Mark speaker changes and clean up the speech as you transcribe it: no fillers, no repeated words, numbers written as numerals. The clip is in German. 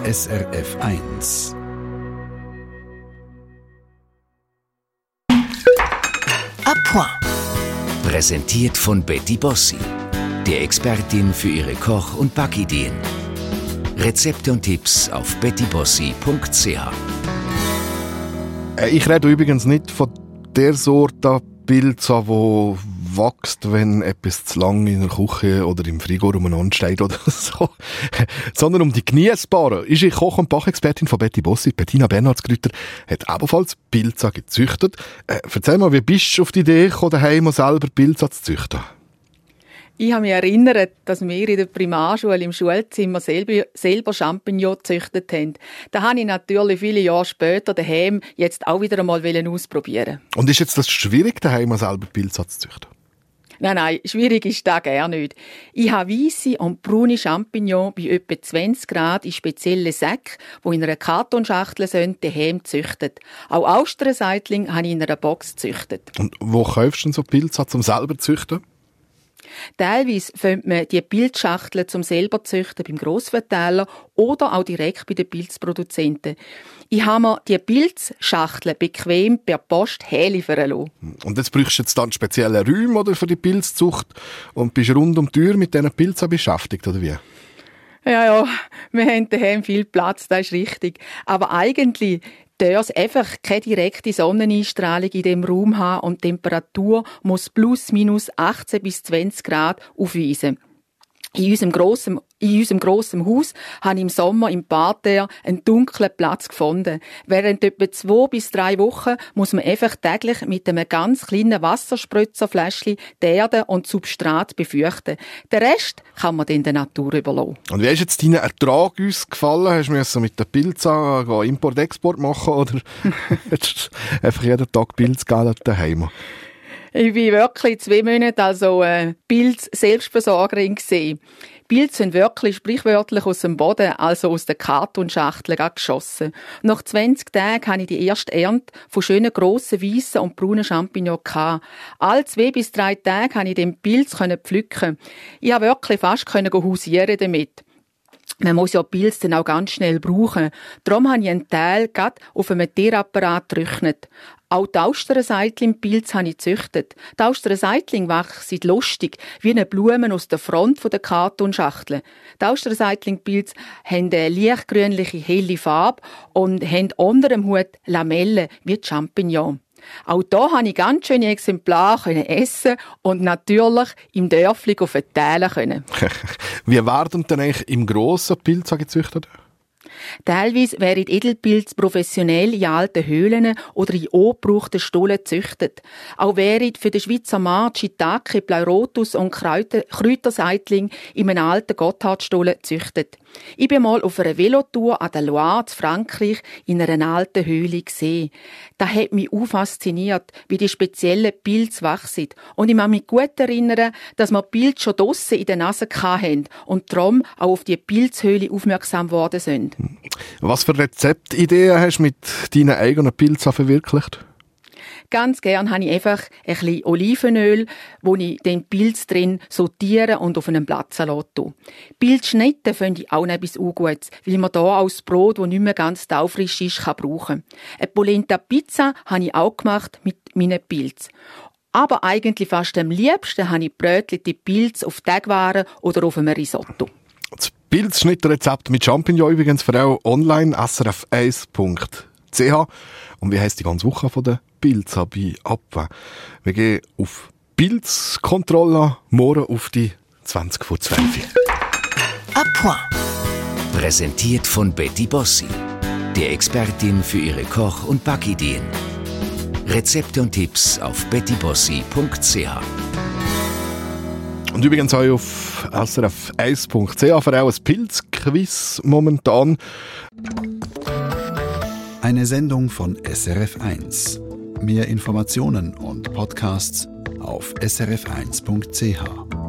Speaker 1: SRF 1.
Speaker 2: À point.
Speaker 3: Präsentiert von Betty Bossi, der Expertin für ihre Koch- und Backideen. Rezepte und Tipps auf bettybossi.ch.
Speaker 4: Ich rede übrigens nicht von der Sorte Pilza, die wächst, wenn etwas zu lang in der Küche oder im Frigo umeinander steht oder so. Sondern um die geniessbaren. Ist die Koch- und Bachexpertin von Betty Bossi, Bettina Bernhardsgrüter, hat ebenfalls Pilza gezüchtet. Erzähl mal, wie bist du auf die Idee gekommen, daheim selber Pilza zu züchten?
Speaker 5: Ich habe mich erinnert, dass wir in der Primarschule im Schulzimmer selber Champignons gezüchtet haben. Da habe ich natürlich viele Jahre später daheim jetzt auch wieder einmal ausprobieren.
Speaker 4: Und ist jetzt das schwierig, daheim selber Pilza zu züchten?
Speaker 5: Nein, schwierig ist das gar nicht. Ich habe weisse und braune Champignons bei etwa 20 Grad in speziellen Säcken, die in einer Kartonschachtel sind, daheim gezüchtet. Auch Austernseitling habe ich in einer Box gezüchtet.
Speaker 4: Und wo kaufst du denn so Pilza zum selber zu züchten?
Speaker 5: Teilweise findet man die Pilzschachteln zum selber züchten beim Grossverteiler oder auch direkt bei den Pilzproduzenten. Ich habe mir die Pilzschachteln bequem per Post herliefern lassen.
Speaker 4: Und jetzt brauchst du jetzt dann spezielle Räume oder für die Pilzzucht und bist rund um die Tür mit diesen Pilzen beschäftigt, oder wie?
Speaker 5: Ja, wir haben daheim viel Platz, das ist richtig. Aber eigentlich darf es einfach keine direkte Sonneneinstrahlung in dem Raum haben und die Temperatur muss plus minus 18 bis 20 Grad aufweisen. In unserem grossen Haus habe ich im Sommer im Parterre einen dunklen Platz gefunden. Während etwa 2 bis 3 Wochen muss man einfach täglich mit einem ganz kleinen Wasserspritzerfläschchen die Erde und das Substrat befeuchten. Den Rest kann man dann der Natur überlassen.
Speaker 4: Und wie ist jetzt dein Ertrag uns gefallen? Hast du mit der Pilza Import-Export machen oder hast du einfach jeden Tag Pilz daheim?
Speaker 5: Ich bin wirklich 2 Monate Pilz-Selbstversorgerin gewesen. Pilze sind wirklich sprichwörtlich aus dem Boden, also aus der Kartonschachtel geschossen. Nach 20 Tagen hatte ich die erste Ernte von schönen grossen, weissen und braunen Champignons gehabt. Alle 2 bis 3 Tage konnte ich den Pilz pflücken. Ich konnte wirklich fast hausieren damit. Man muss ja Pilz dann auch ganz schnell brauchen. Darum habe ich einen Teil gerade auf einem Tierapparat getrocknet. Auch die Austernseitling-Pilze habe ich gezüchtet. Die Austernseitling wachsen lustig, wie eine Blume aus der Front der Kartonschachtel. Die Austernseitling-Pilze haben eine lichtgrünliche, helle Farbe und haben unter dem Hut Lamellen, wie die Champignons. Auch hier konnte ich ganz schöne Exemplare essen und natürlich im Dörfli verteilen können.
Speaker 4: Wie werden denn eigentlich im grossen Pilz gezüchtet?
Speaker 5: Teilweise werden Edelpilze professionell in alten Höhlen oder in angebrauchten Stollen gezüchtet. Auch werden für den Schweizer Markt Shiitake, Pleurotus und Kräuterseitling in einem alten Gotthardstollen gezüchtet. Ich bin mal auf einer Velotour an der Loire in Frankreich in einer alten Höhle gesehen. Das hat mich auch fasziniert, wie die speziellen Pilze wachsen. Und ich kann mich gut erinnern, dass wir Pilze schon draussen in der Nase hatten und darum auch auf die Pilzhöhle aufmerksam geworden sind.
Speaker 4: Was für Rezeptideen hast du mit deinen eigenen Pilzen verwirklicht?
Speaker 5: Ganz gern habe ich einfach ein bisschen Olivenöl, wo ich den Pilz drin sortiere und auf einen Platz lasse. Pilzschnitte finde ich auch noch etwas Gutes, weil man hier auch das Brot, das nicht mehr ganz taufrisch ist, brauchen kann. Eine Polenta-Pizza habe ich auch gemacht mit meinen Pilzen. Aber eigentlich fast am liebsten habe ich brötelte Pilze auf Teigwaren oder auf einem Risotto.
Speaker 4: Das Pilzschnittrezept mit Champignons übrigens für auch online srf1.ch. Und wie heisst die ganze Woche von der Pilza bei Appa? Wir gehen auf Pilzkontrolle, morgen auf die 20 vor 12.
Speaker 2: À point.
Speaker 3: Präsentiert von Betty Bossi, der Expertin für ihre Koch- und Backideen. Rezepte und Tipps auf bettybossi.ch.
Speaker 4: Und übrigens auch auf srf1.ch für auch ein Pilzquiz momentan.
Speaker 1: Eine Sendung von SRF 1. Mehr Informationen und Podcasts auf srf1.ch.